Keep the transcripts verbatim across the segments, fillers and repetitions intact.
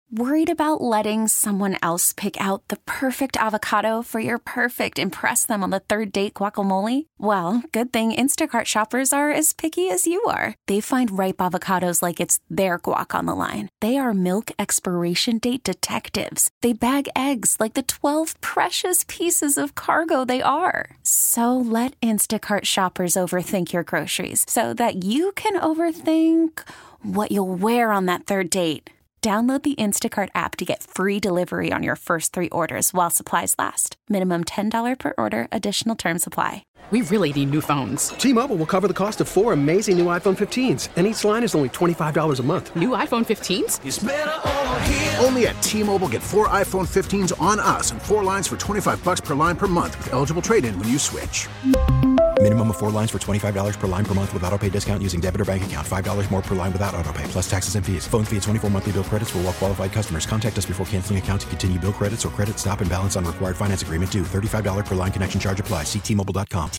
Worried about letting someone else pick out the perfect avocado for your perfect impress them on the third date guacamole? Well, good thing Instacart shoppers are as picky as you are. They find ripe avocados like it's their guac on the line. They are milk expiration date detectives. They bag eggs like the twelve precious pieces of cargo they are. So let Instacart shoppers overthink your groceries so that you can overthink what you'll wear on that third date. Download the Instacart app to get free delivery on your first three orders while supplies last. Minimum ten dollars per order. Additional terms apply. We really need new phones. T-Mobile will cover the cost of four amazing new iPhone fifteens, and each line is only twenty-five dollars a month. New iPhone fifteens? It's better over here. Only at T-Mobile, get four iPhone fifteens on us and four lines for twenty-five dollars per line per month with eligible trade-in when you switch. Minimum of four lines for twenty-five dollars per line per month with autopay discount using debit or bank account. five dollars more per line without autopay, plus taxes and fees. Phone fee at twenty-four monthly bill credits for well-qualified customers. Contact us before canceling account to continue bill credits or credit stop and balance on required finance agreement due. thirty-five dollars per line connection charge applies. See T Mobile dot com.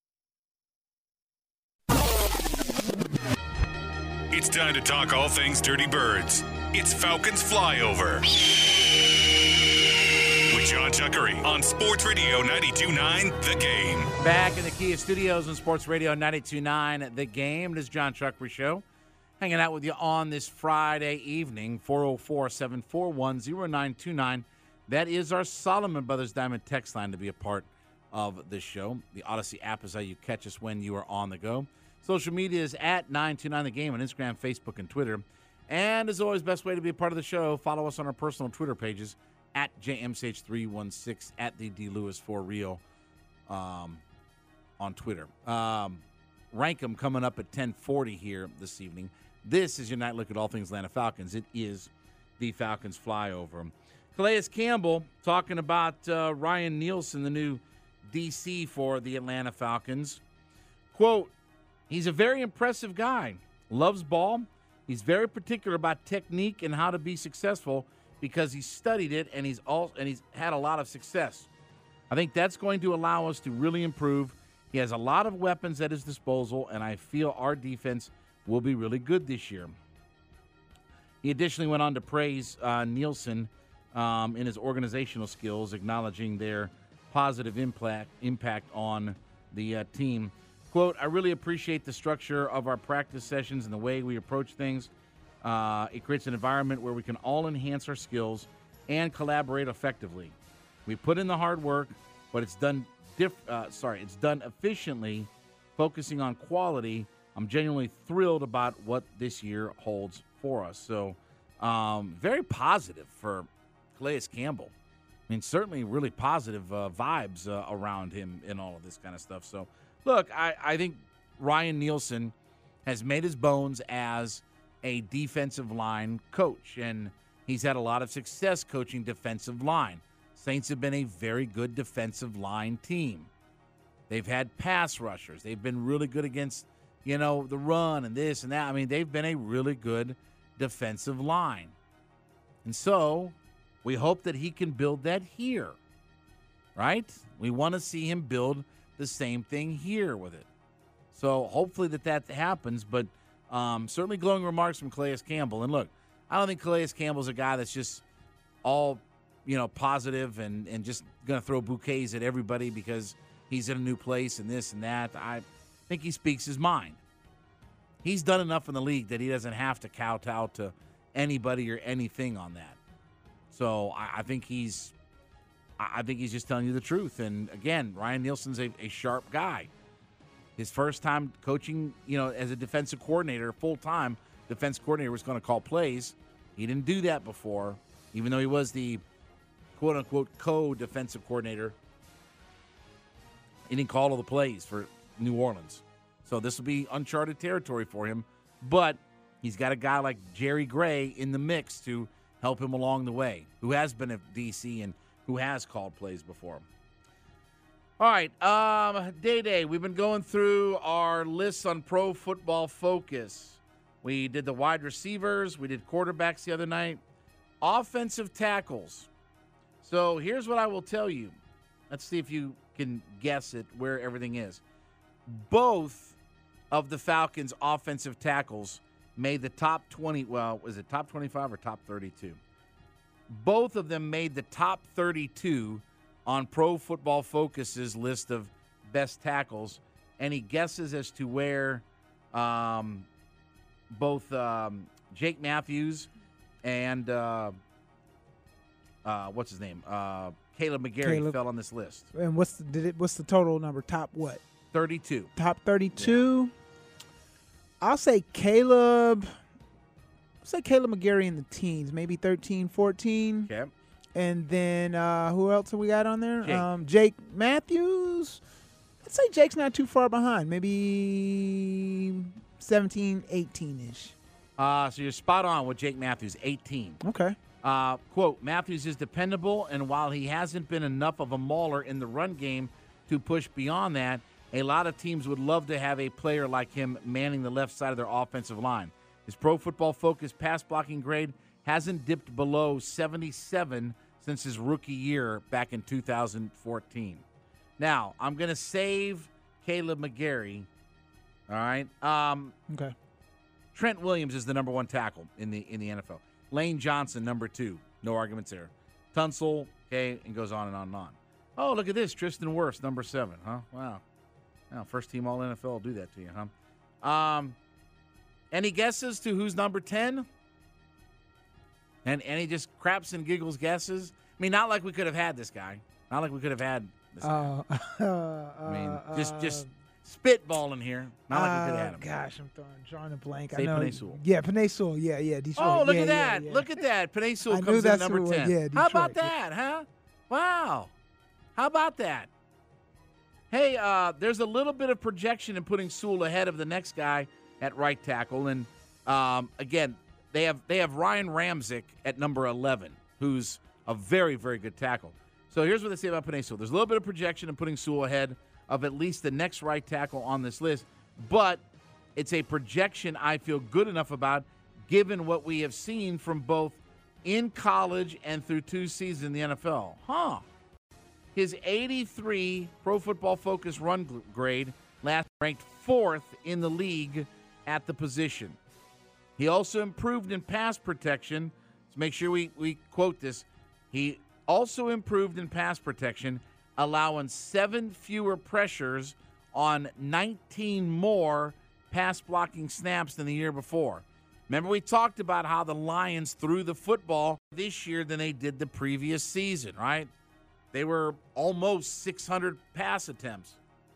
It's time to talk all things Dirty Birds. It's Falcons Flyover with John Chuckery on Sports Radio ninety-two point nine The Game. Back in the Kia Studios on Sports Radio ninety-two point nine The Game. It is John Chuckery Show. Hanging out with you on this Friday evening, four oh four, seven four one, oh nine two nine. That is our Solomon Brothers Diamond text line to be a part of this show. The Odyssey app is how you catch us when you are on the go. Social media is at nine two nine The Game on Instagram, Facebook, and Twitter. And as always, best way to be a part of the show, follow us on our personal Twitter pages at J M C H three one six, at the D Lewis for real um, on Twitter. Um, rank 'em coming up at ten forty here this evening. This is your night look at all things Atlanta Falcons. It is the Falcons Flyover. Calais Campbell talking about uh, Ryan Nielsen, the new D C for the Atlanta Falcons. Quote, he's a very impressive guy. Loves ball. He's very particular about technique and how to be successful because he studied it and he's all and he's had a lot of success. I think that's going to allow us to really improve. He has a lot of weapons at his disposal, and I feel our defense will be really good this year. He additionally went on to praise uh, Nielsen um, in his organizational skills, acknowledging their positive impact impact on the uh, team. Quote, I really appreciate the structure of our practice sessions and the way we approach things. Uh, it creates an environment where we can all enhance our skills and collaborate effectively. We put in the hard work, but it's done diff- uh, sorry, it's done efficiently, focusing on quality. I'm genuinely thrilled about what this year holds for us. So um, very positive for Calais Campbell. I mean, certainly really positive uh, vibes uh, around him and all of this kind of stuff. So, look, I, I think Ryan Nielsen has made his bones as a defensive line coach, and he's had a lot of success coaching defensive line. Saints have been a very good defensive line team. They've had pass rushers. They've been really good against, you know, the run and this and that. I mean, they've been a really good defensive line. And so we hope that he can build that here, right? We want to see him build the same thing here with it. So hopefully that that happens, but um, certainly glowing remarks from Calais Campbell. And look, I don't think Calais Campbell's a guy that's just all, you know, positive and, and just going to throw bouquets at everybody because he's in a new place and this and that. I think he speaks his mind. He's done enough in the league that he doesn't have to kowtow to anybody or anything on that. So I, I think he's I think he's just telling you the truth. And again, Ryan Nielsen's a, a sharp guy. His first time coaching, you know, as a defensive coordinator, full-time defense coordinator, was going to call plays. He didn't do that before, even though he was the quote-unquote co-defensive coordinator. He didn't call all the plays for New Orleans. So this will be uncharted territory for him. But he's got a guy like Jerry Gray in the mix to help him along the way, who has been a D C and who has called plays before him. All right, um, Day-Day, we've been going through our lists on Pro Football Focus. We did the wide receivers. We did quarterbacks the other night. Offensive tackles. So here's what I will tell you. Let's see if you can guess it, where everything is. Both of the Falcons' offensive tackles made the top twenty. Well, was it top twenty-five or top thirty-two? Both of them made the top thirty-two on Pro Football Focus's list of best tackles. Any guesses as to where um, both um, Jake Matthews and uh, uh, what's his name, uh, Caleb McGarry Caleb. fell on this list? And what's the, did it? What's the total number? Top what? thirty-two. Top thirty-two. Yeah. I'll say Caleb. I'll say Caleb McGarry in the teens, maybe thirteen, fourteen. Okay. And then uh, who else have we got on there? Jake. Um, Jake Matthews. I'd say Jake's not too far behind. Maybe seventeen, eighteen-ish. Uh, so you're spot on with Jake Matthews, eighteen. Okay. Uh, quote, Matthews is dependable, and while he hasn't been enough of a mauler in the run game to push beyond that, a lot of teams would love to have a player like him manning the left side of their offensive line. His Pro Football Focus pass blocking grade hasn't dipped below seventy-seven since his rookie year back in two thousand fourteen. Now, I'm going to save Caleb McGarry, all right? Um, okay. Trent Williams is the number one tackle in the in the N F L. Lane Johnson, number two. No arguments there. Tunsil, okay, and goes on and on and on. Oh, look at this. Tristan Wirfs, number seven, huh? Wow. Wow, first team all N F L will do that to you, huh? Um, any guesses to who's number ten? And any just craps and giggles guesses? I mean, not like we could have had this guy. Not like we could have had this guy. Uh, I mean, uh, just just spitballing here. Not like we could have had him. Gosh, I'm throwing, drawing a blank. Say I know. Penei Sewell. Yeah, Penei Sewell. Yeah, yeah. Detroit. Oh, look yeah, at that. Yeah, yeah. Look at that. Penei Sewell I knew comes in that's number who it was. ten. Yeah, How about Detroit, that, huh? Wow. How about that? Hey, uh, there's a little bit of projection in putting Sewell ahead of the next guy at right tackle. And, um, again, they have they have Ryan Ramczyk at number eleven, who's a very, very good tackle. So here's what they say about Penei Sewell. There's a little bit of projection in putting Sewell ahead of at least the next right tackle on this list, but it's a projection I feel good enough about given what we have seen from both in college and through two seasons in the N F L. Huh. His eighty-three Pro Football Focus run grade last ranked fourth in the league at the position. He also improved in pass protection. Let's make sure we, we quote this. He also improved in pass protection, allowing seven fewer pressures on nineteen more pass blocking snaps than the year before. Remember, we talked about how the Lions threw the football this year than they did the previous season, right? They were almost six hundred pass attempts.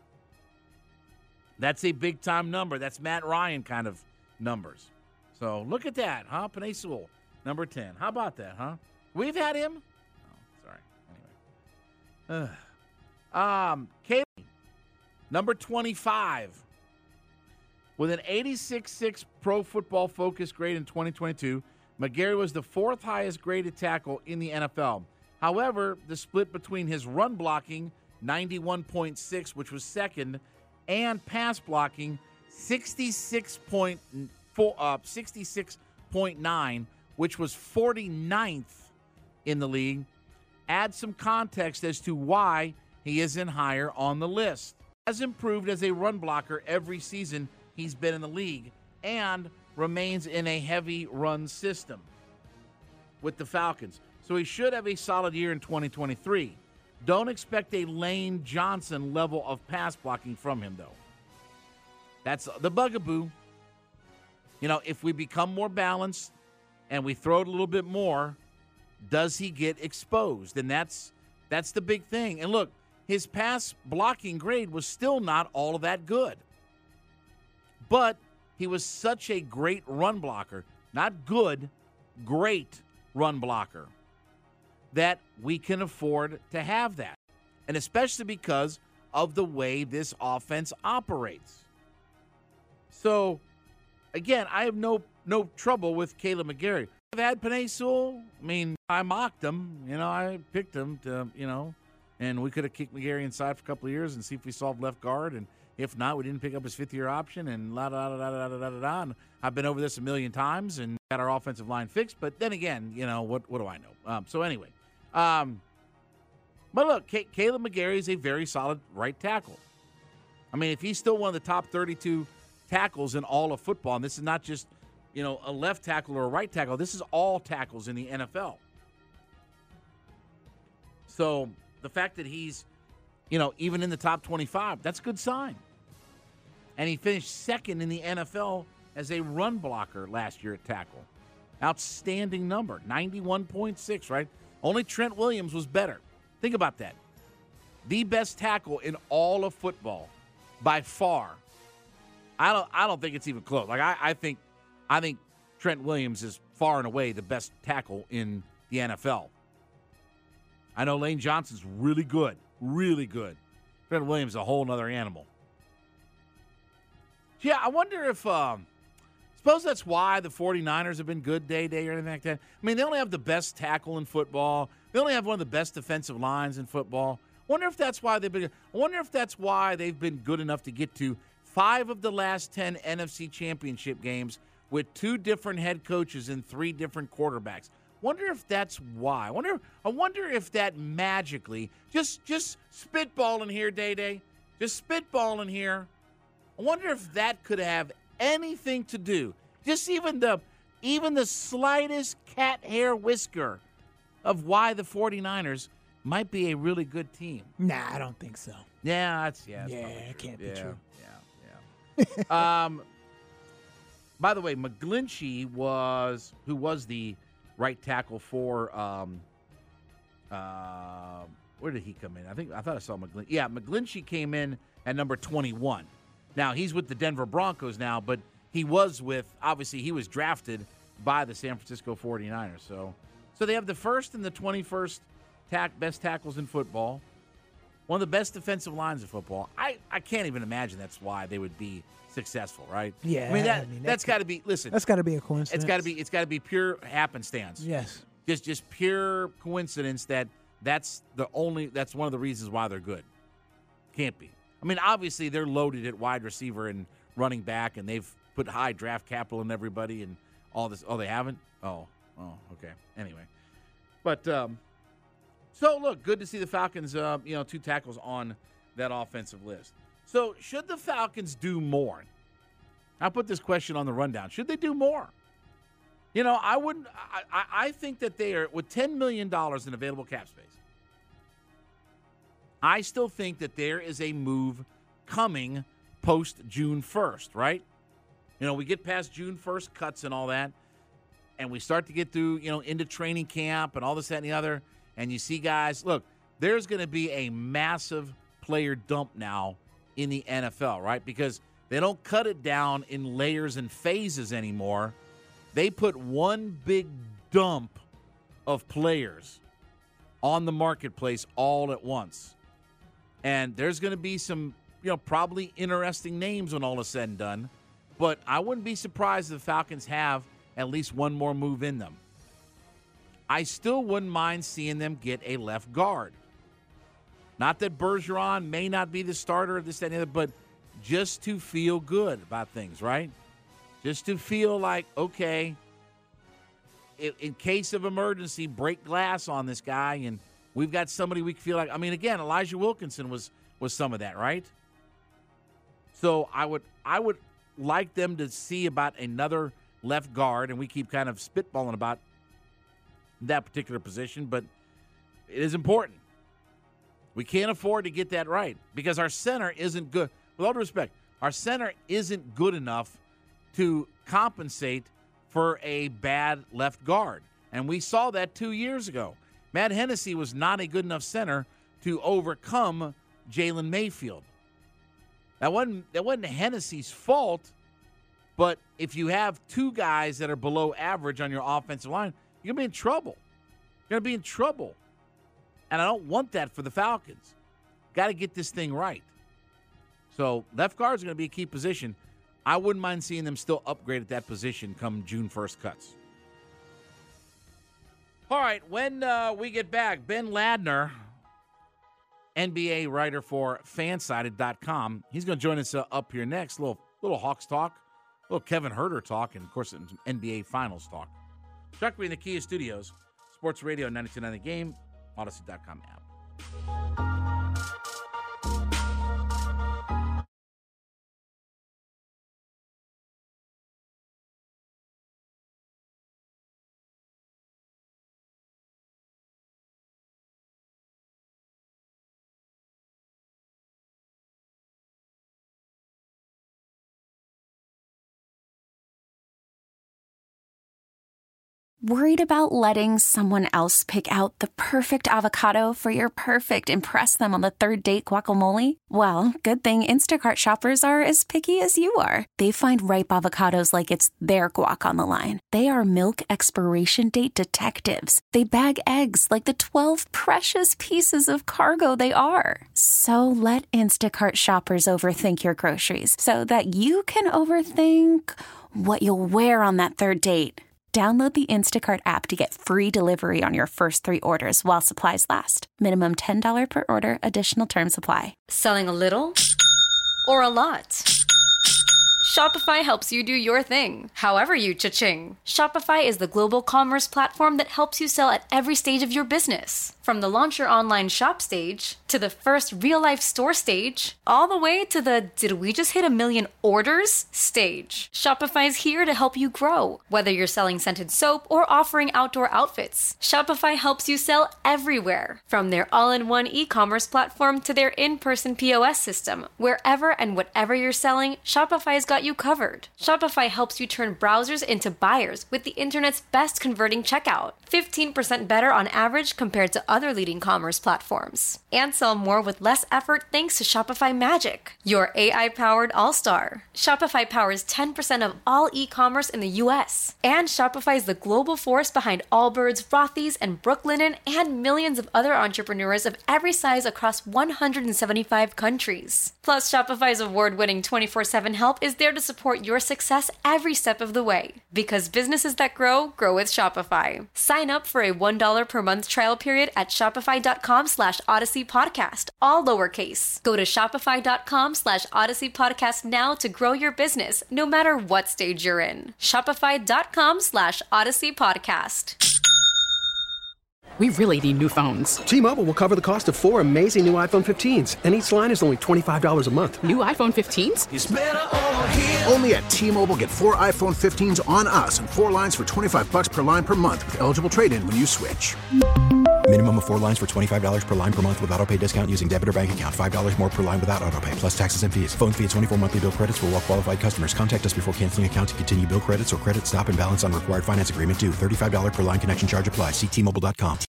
That's a big-time number. That's Matt Ryan kind of numbers. So look at that, huh? Penei Sewell, number ten. How about that, huh? We've had him. Oh, sorry. Anyway. Uh, um, Caleb, number twenty-five. With an eighty-six point six Pro Football Focus grade in twenty twenty-two, McGarry was the fourth highest graded tackle in the N F L. However, the split between his run blocking, ninety-one point six, which was second, and pass blocking, sixty-six point four, uh, sixty-six point nine, which was forty-ninth in the league, adds some context as to why he isn't higher on the list. Has improved as a run blocker every season he's been in the league and remains in a heavy run system with the Falcons. So he should have a solid year in twenty twenty-three. Don't expect a Lane Johnson level of pass blocking from him, though. That's the bugaboo. You know, if we become more balanced and we throw it a little bit more, does he get exposed? And that's that's the big thing. And look, his pass blocking grade was still not all of that good. But he was such a great run blocker, not good, great run blocker, that we can afford to have that. And especially because of the way this offense operates. So, again, I have no no trouble with Caleb McGarry. I've had Penei Sewell. I mean, I mocked him. You know, I picked him to, you know, and we could have kicked McGarry inside for a couple of years and see if we solved left guard. And if not, we didn't pick up his fifth-year option and la da da da da da da da da. And I've been over this a million times and got our offensive line fixed. But then again, you know, what what do I know? Um, so anyway, um, but look, C- Caleb McGarry is a very solid right tackle. I mean, if he's still one of the top thirty-two tackles in all of football, and this is not just, you know, a left tackle or a right tackle, this is all tackles in the N F L. So the fact that he's, you know, even in the top twenty-five, that's a good sign. And he finished second in the N F L as a run blocker last year at tackle. Outstanding number, ninety-one point six, right? Only Trent Williams was better. Think about that. The best tackle in all of football by far. I don't I don't think it's even close. Like I, I think I think Trent Williams is far and away the best tackle in the N F L. I know Lane Johnson's really good, really good. Trent Williams is a whole other animal. Yeah, I wonder if, um, suppose that's why the 49ers have been good day, day, or anything like that. I mean, they only have the best tackle in football. They only have one of the best defensive lines in football. I wonder if that's why they've been, I wonder if that's why they've been good enough to get to five of the last ten N F C championship games with two different head coaches and three different quarterbacks. Wonder if that's why. I wonder. I wonder if that magically, just just spitballing here, Day Day, just spitballing here. I wonder if that could have anything to do, just even the even the slightest cat hair whisker, of why the 49ers might be a really good team. Nah, I don't think so. Yeah, that's yeah. That's yeah, it can't yeah, be true. Yeah, yeah. um. By the way, McGlinchey was who was the right tackle for um, uh, where did he come in? I think I thought I saw McGlinchey. Yeah, McGlinchey came in at number twenty-one. Now he's with the Denver Broncos now, but he was with obviously he was drafted by the San Francisco 49ers. So, so they have the first and the twenty-first tack best tackles in football, one of the best defensive lines in football. I, I can't even imagine that's why they would be successful, right? Yeah, I mean that I mean, that's that got to be. Listen, That's got to be a coincidence. it's got to be. It's got to be pure happenstance. Yes. Just just pure coincidence that that's the only. That's one of the reasons why they're good. Can't be. I mean, obviously they're loaded at wide receiver and running back, and they've put high draft capital in everybody and all this. Oh, they haven't. Oh, oh, okay. Anyway, but um, so look, good to see the Falcons. Uh, you know, two tackles on that offensive list. So should the Falcons do more? I'll put this question on the rundown. Should they do more? You know, I wouldn't. I, I, I think that they are, with ten million dollars in available cap space, I still think that there is a move coming post June first, right? You know, we get past June first cuts and all that, and we start to get through, you know, into training camp and all this, that, and the other, and you see guys, look, there's going to be a massive player dump now in the N F L, right? Because they don't cut it down in layers and phases anymore. They put one big dump of players on the marketplace all at once. And there's going to be some, you know, probably interesting names when all is said and done. But I wouldn't be surprised if the Falcons have at least one more move in them. I still wouldn't mind seeing them get a left guard. Not that Bergeron may not be the starter of this, that, and the other, but just to feel good about things, right? Just to feel like, okay, in, in case of emergency, break glass on this guy, and we've got somebody we feel like. I mean, again, Elijah Wilkinson was was some of that, right? So I would I would like them to see about another left guard, and we keep kind of spitballing about that particular position, but it is important. We can't afford to get that right because our center isn't good. With all due respect, our center isn't good enough to compensate for a bad left guard. And we saw that two years ago. Matt Hennessy was not a good enough center to overcome Jalen Mayfield. That wasn't, that wasn't Hennessy's fault, but if you have two guys that are below average on your offensive line, you're going to be in trouble. You're going to be in trouble. And I don't want that for the Falcons. Got to get this thing right. So left guard is going to be a key position. I wouldn't mind seeing them still upgrade at that position come June first cuts. All right, when uh, we get back, Ben Ladner, N B A writer for Fansided dot com, he's going to join us uh, up here next. A little, little Hawks talk, a little Kevin Huerter talk, and, of course, some N B A Finals talk. Chuck B in the Kia Studios, Sports Radio ninety-two point nine The Game, Odyssey dot com app. Worried about letting someone else pick out the perfect avocado for your perfect impress them on the third date guacamole? Well, good thing Instacart shoppers are as picky as you are. They find ripe avocados like it's their guac on the line. They are milk expiration date detectives. They bag eggs like the twelve precious pieces of cargo they are. So let Instacart shoppers overthink your groceries so that you can overthink what you'll wear on that third date. Download the Instacart app to get free delivery on your first three orders while supplies last. Minimum ten dollars per order. Additional terms apply. Selling a little or a lot? Shopify helps you do your thing, however you cha-ching. Shopify is the global commerce platform that helps you sell at every stage of your business. From the launch your online shop stage, to the first real-life store stage, all the way to the did we just hit a million orders stage. Shopify's here to help you grow. Whether you're selling scented soap or offering outdoor outfits, Shopify helps you sell everywhere. From their all-in-one e-commerce platform to their in-person P O S system, wherever and whatever you're selling, Shopify's got you covered. Shopify helps you turn browsers into buyers with the internet's best converting checkout. fifteen percent better on average compared to other leading commerce platforms. And sell more with less effort thanks to Shopify Magic, your A I-powered all-star. Shopify powers ten percent of all e-commerce in the U S. And Shopify is the global force behind Allbirds, Rothy's, and Brooklinen, and millions of other entrepreneurs of every size across one hundred seventy-five countries. Plus, Shopify's award-winning twenty-four seven help is there to support your success every step of the way. Because businesses that grow, grow with Shopify. Sign up for a one dollar per month trial period at shopify.com slash Odyssey Podcast, all lowercase. Go to shopify.com slash Odyssey Podcast now to grow your business, no matter what stage you're in. Shopify.com slash Odyssey Podcast. We really need new phones. T-Mobile will cover the cost of four amazing new iPhone fifteens, and each line is only twenty-five dollars a month. New iPhone fifteens? It's better over here. Only at T-Mobile, get four iPhone fifteens on us and four lines for twenty-five bucks per line per month with eligible trade-in when you switch. Minimum of four lines for twenty-five dollars per line per month with autopay discount using debit or bank account. five dollars more per line without autopay, plus taxes and fees. Phone fee at twenty-four monthly bill credits for well-qualified customers. Contact us before canceling account to continue bill credits or credit stop and balance on required finance agreement due. thirty-five dollars per line connection charge applies. See T Mobile dot com.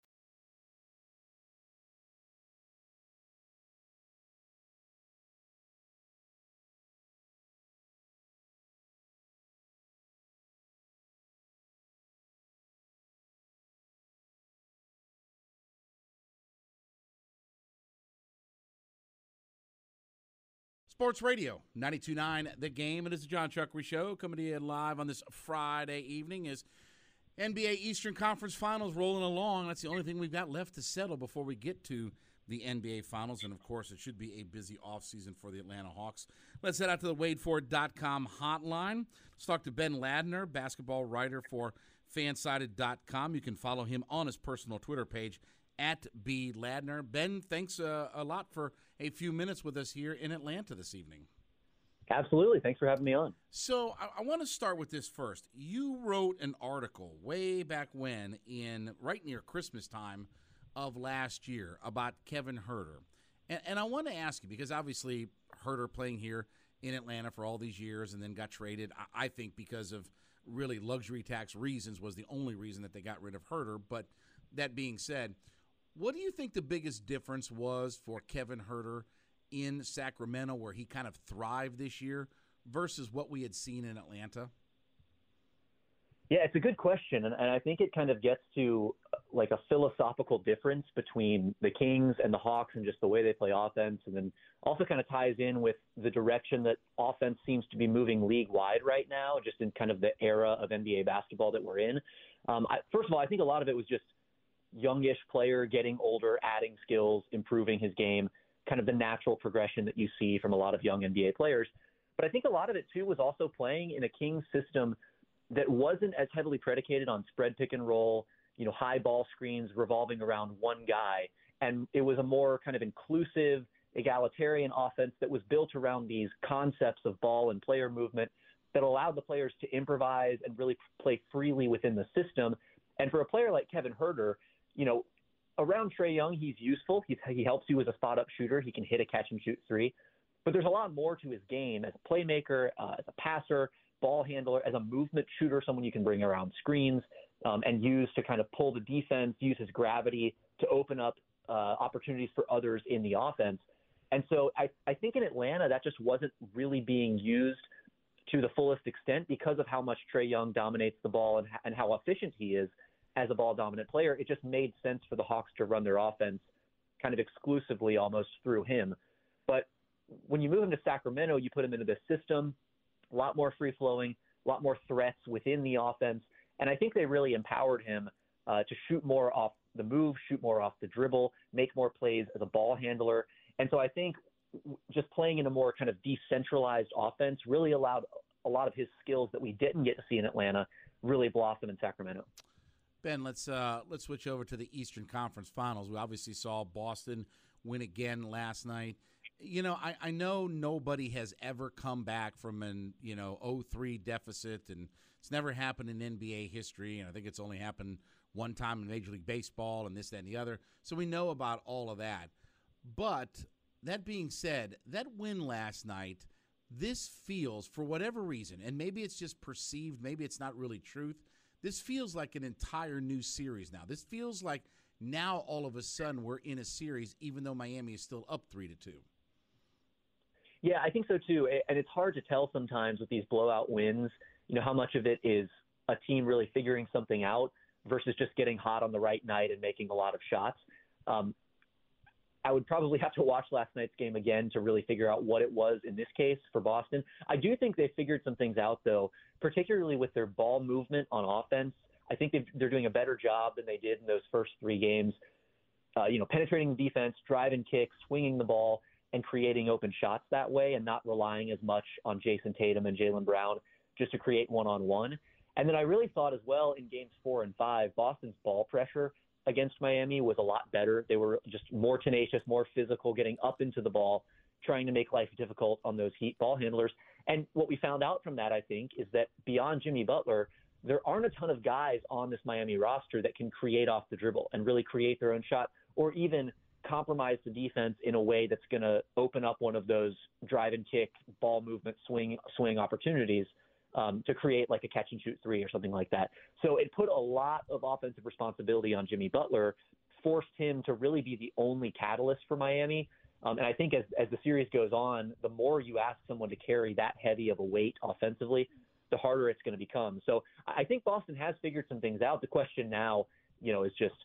Sports Radio, ninety-two point nine The Game. It is the John Chuckery Show coming to you live on this Friday evening as N B A Eastern Conference Finals rolling along. That's the only thing we've got left to settle before we get to the N B A Finals. And, of course, it should be a busy offseason for the Atlanta Hawks. Let's head out to the Wade Ford dot com hotline. Let's talk to Ben Ladner, basketball writer for Fansided dot com. You can follow him on his personal Twitter page, at B. Ladner. Ben, thanks uh, a lot for a few minutes with us here in Atlanta this evening. Absolutely. Thanks for having me on. So I, I want to start with this first. You wrote an article way back when, in right near Christmas time of last year, about Kevin Huerter. And, and I want to ask you, because obviously Huerter playing here in Atlanta for all these years and then got traded, I, I think because of really luxury tax reasons was the only reason that they got rid of Huerter. But that being said, what do you think the biggest difference was for Kevin Huerter in Sacramento, where he kind of thrived this year, versus what we had seen in Atlanta? Yeah, it's a good question, and, and I think it kind of gets to like a philosophical difference between the Kings and the Hawks and just the way they play offense, and then also kind of ties in with the direction that offense seems to be moving league-wide right now, just in kind of the era of N B A basketball that we're in. Um, I, first of all, I think a lot of it was just youngish player getting older, adding skills, improving his game, kind of the natural progression that you see from a lot of young N B A players. But I think a lot of it, too, was also playing in a Kings system that wasn't as heavily predicated on spread pick and roll, you know, high ball screens revolving around one guy. And it was a more kind of inclusive, egalitarian offense that was built around these concepts of ball and player movement that allowed the players to improvise and really play freely within the system. And for a player like Kevin Huerter, you know, around Trae Young, he's useful. He's, he helps you as a spot-up shooter. He can hit a catch-and-shoot three. But there's a lot more to his game as a playmaker, uh, as a passer, ball handler, as a movement shooter, someone you can bring around screens. um, and use to kind of pull the defense, use his gravity to open up uh, opportunities for others in the offense. And so I, I think in Atlanta that just wasn't really being used to the fullest extent because of how much Trae Young dominates the ball and, and how efficient he is as a ball-dominant player. It just made sense for the Hawks to run their offense kind of exclusively almost through him. But when you move him to Sacramento, you put him into this system, a lot more free-flowing, a lot more threats within the offense. And I think they really empowered him uh, to shoot more off the move, shoot more off the dribble, make more plays as a ball handler. And so I think just playing in a more kind of decentralized offense really allowed a lot of his skills that we didn't get to see in Atlanta really blossom in Sacramento. Ben, let's uh, let's switch over to the Eastern Conference Finals. We obviously saw Boston win again last night. You know, I, I know nobody has ever come back from an, you know, oh three deficit, and it's never happened in N B A history, and I think it's only happened one time in Major League Baseball and this, that, and the other. So we know about all of that. But that being said, that win last night, this feels, for whatever reason, and maybe it's just perceived, maybe it's not really truth, this feels like an entire new series now. This feels like now all of a sudden we're in a series, even though Miami is still up three to two. Yeah, I think so too. And it's hard to tell sometimes with these blowout wins, you know, how much of it is a team really figuring something out versus just getting hot on the right night and making a lot of shots. Um, I would probably have to watch last night's game again to really figure out what it was in this case for Boston. I do think they figured some things out, though, particularly with their ball movement on offense. I think they've, they're doing a better job than they did in those first three games, uh, you know, penetrating the defense, driving kicks, swinging the ball, and creating open shots that way and not relying as much on Jason Tatum and Jaylen Brown just to create one-on-one. And then I really thought as well in games four and five, Boston's ball pressure against Miami was a lot better. They were just more tenacious, more physical, getting up into the ball, trying to make life difficult on those Heat ball handlers. And what we found out from that, I think, is that beyond Jimmy Butler, there aren't a ton of guys on this Miami roster that can create off the dribble and really create their own shot or even compromise the defense in a way that's going to open up one of those drive and kick, ball movement, swing, swing opportunities Um, to create like a catch and shoot three or something like that. So it put a lot of offensive responsibility on Jimmy Butler, forced him to really be the only catalyst for Miami. Um, and I think as, as the series goes on, the more you ask someone to carry that heavy of a weight offensively, the harder it's going to become. So I think Boston has figured some things out. The question now, you know, is just,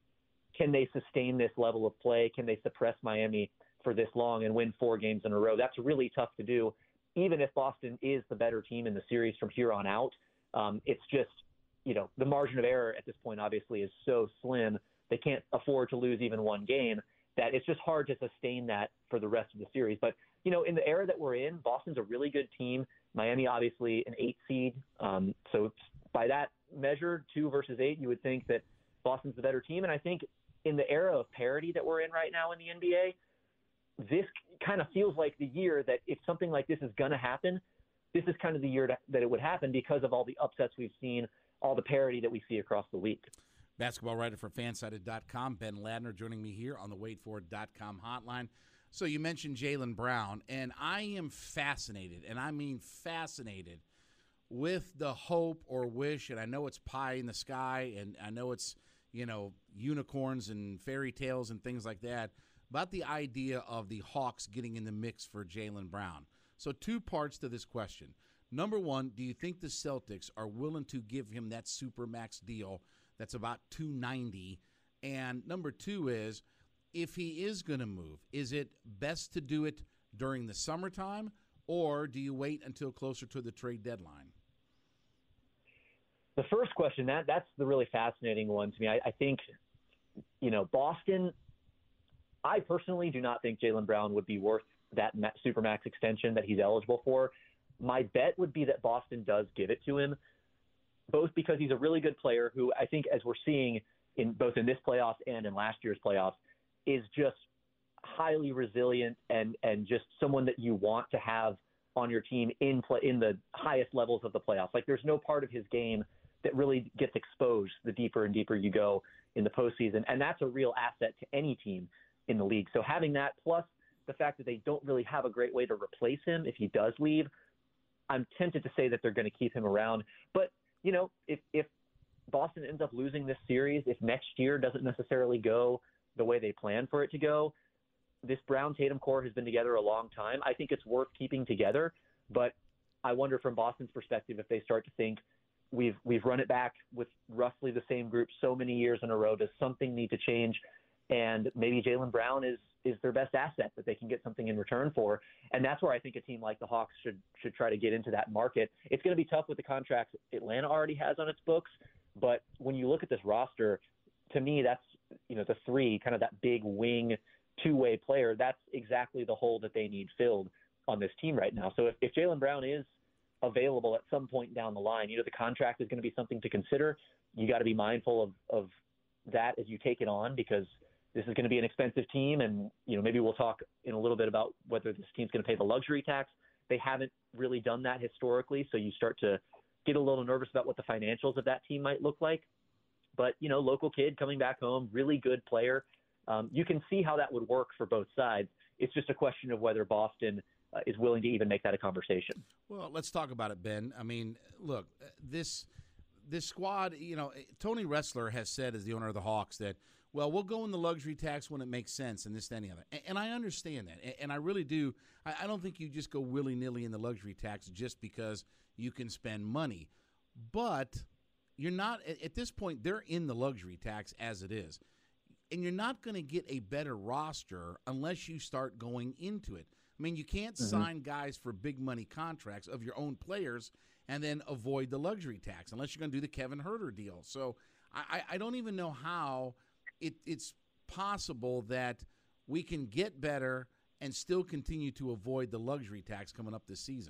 can they sustain this level of play? Can they suppress Miami for this long and win four games in a row? That's really tough to do. Even if Boston is the better team in the series from here on out, um, it's just, you know, the margin of error at this point obviously is so slim. They can't afford to lose even one game that it's just hard to sustain that for the rest of the series. But, you know, in the era that we're in, Boston's a really good team. Miami, obviously, an eight seed. Um, so by that measure, two versus eight, you would think that Boston's the better team. And I think in the era of parity that we're in right now in the N B A, this kind of feels like the year that if something like this is going to happen, this is kind of the year to, that it would happen because of all the upsets we've seen, all the parity that we see across the league. Basketball writer for Fansided dot com, Ben Ladner, joining me here on the wait for it dot com hotline. So you mentioned Jaylen Brown, and I am fascinated, and I mean fascinated, with the hope or wish, and I know it's pie in the sky, and I know it's, you know, unicorns and fairy tales and things like that, about the idea of the Hawks getting in the mix for Jaylen Brown. So two parts to this question. Number one, do you think the Celtics are willing to give him that supermax deal that's about two ninety? And number two is, if he is going to move, is it best to do it during the summertime, or do you wait until closer to the trade deadline? The first question, that that's the really fascinating one to me. I, I think, you know, Boston – I personally do not think Jaylen Brown would be worth that supermax extension that he's eligible for. My bet would be that Boston does give it to him, both because he's a really good player who I think, as we're seeing in both in this playoffs and in last year's playoffs, is just highly resilient and and just someone that you want to have on your team in play, in the highest levels of the playoffs. Like, there's no part of his game that really gets exposed the deeper and deeper you go in the postseason, and that's a real asset to any team in the league. So having that, plus the fact that they don't really have a great way to replace him if he does leave, I'm tempted to say that they're going to keep him around. But, you know, if if Boston ends up losing this series, if next year doesn't necessarily go the way they plan for it to go, this Brown-Tatum core has been together a long time. I think it's worth keeping together, but I wonder from Boston's perspective if they start to think we've we've run it back with roughly the same group so many years in a row. Does something need to change? And maybe Jaylen Brown is is their best asset that they can get something in return for. And that's where I think a team like the Hawks should should try to get into that market. It's going to be tough with the contracts Atlanta already has on its books, but when you look at this roster, to me, that's, you know, the three, kind of that big wing two-way player, that's exactly the hole that they need filled on this team right now. So if, if Jaylen Brown is available at some point down the line, you know, the contract is going to be something to consider. You got to be mindful of, of that as you take it on, because this is going to be an expensive team. And, you know, maybe we'll talk in a little bit about whether this team's going to pay the luxury tax. They haven't really done that historically. So you start to get a little nervous about what the financials of that team might look like. But, you know, local kid coming back home, really good player. Um, you can see how that would work for both sides. It's just a question of whether Boston uh, is willing to even make that a conversation. Well, let's talk about it, Ben. I mean, look, this this squad, you know, Tony Ressler has said, as the owner of the Hawks, that, well, we'll go in the luxury tax when it makes sense and this, that, and the other. And, and I understand that. And I really do. I, I don't think you just go willy-nilly in the luxury tax just because you can spend money. But you're not, at this point, they're in the luxury tax as it is. And you're not going to get a better roster unless you start going into it. I mean, you can't mm-hmm. sign guys for big money contracts of your own players and then avoid the luxury tax unless you're going to do the Kevin Huerter deal. So I, I don't even know how it, it's possible that we can get better and still continue to avoid the luxury tax coming up this season.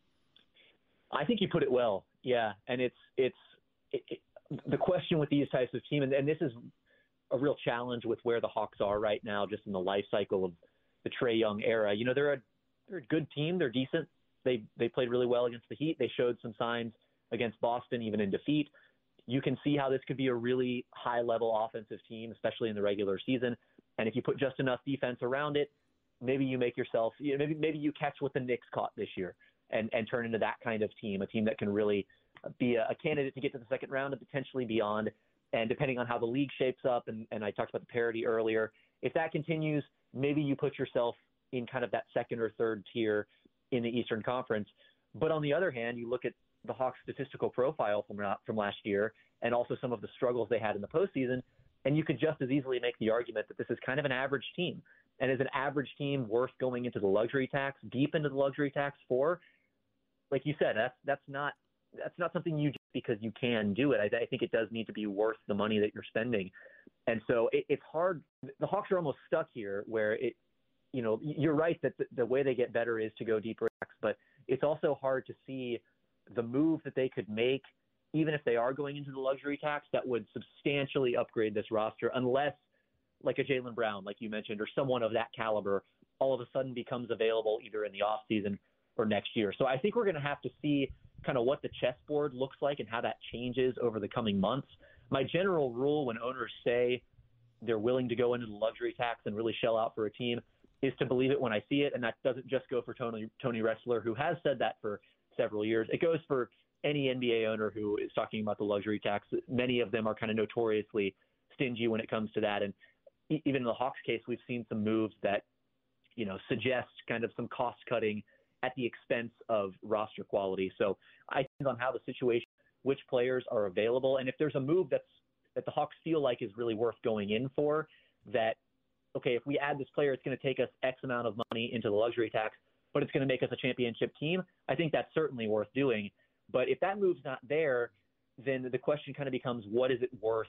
I think you put it well. Yeah. And it's, it's it, it, the question with these types of teams, and, and this is a real challenge with where the Hawks are right now, just in the life cycle of the Trae Young era. You know, they're a, they're a good team. They're decent. They, they played really well against the Heat. They showed some signs against Boston, even in defeat. You can see how this could be a really high level offensive team, especially in the regular season. And if you put just enough defense around it, maybe you make yourself, you know, maybe, maybe you catch what the Knicks caught this year and, and turn into that kind of team, a team that can really be a, a candidate to get to the second round and potentially beyond. And depending on how the league shapes up, and, and I talked about the parity earlier, if that continues, maybe you put yourself in kind of that second or third tier in the Eastern Conference. But on the other hand, you look at the Hawks' statistical profile from from last year and also some of the struggles they had in the postseason, and you could just as easily make the argument that this is kind of an average team. And is an average team worth going into the luxury tax, deep into the luxury tax for? Like you said, that's that's not that's not something you do because you can do it. I, I think it does need to be worth the money that you're spending. And so it, it's hard. The Hawks are almost stuck here where it, you know, you're right that the, the way they get better is to go deeper, but it's also hard to see the move that they could make, even if they are going into the luxury tax, that would substantially upgrade this roster, unless like a Jaylen Brown, like you mentioned, or someone of that caliber all of a sudden becomes available either in the offseason or next year. So I think we're going to have to see kind of what the chessboard looks like and how that changes over the coming months. My general rule when owners say they're willing to go into the luxury tax and really shell out for a team is to believe it when I see it. And that doesn't just go for Tony, Tony Ressler, who has said that for several years. It goes for any N B A owner who is talking about the luxury tax. Many of them are kind of notoriously stingy when it comes to that. And even in the Hawks case, we've seen some moves that, you know, suggest kind of some cost cutting at the expense of roster quality. So I think on how the situation, which players are available, and if there's a move that's that the Hawks feel like is really worth going in for, that, okay, if we add this player, it's going to take us X amount of money into the luxury tax, but it's going to make us a championship team, I think that's certainly worth doing. But if that move's not there, then the question kind of becomes, what is it worth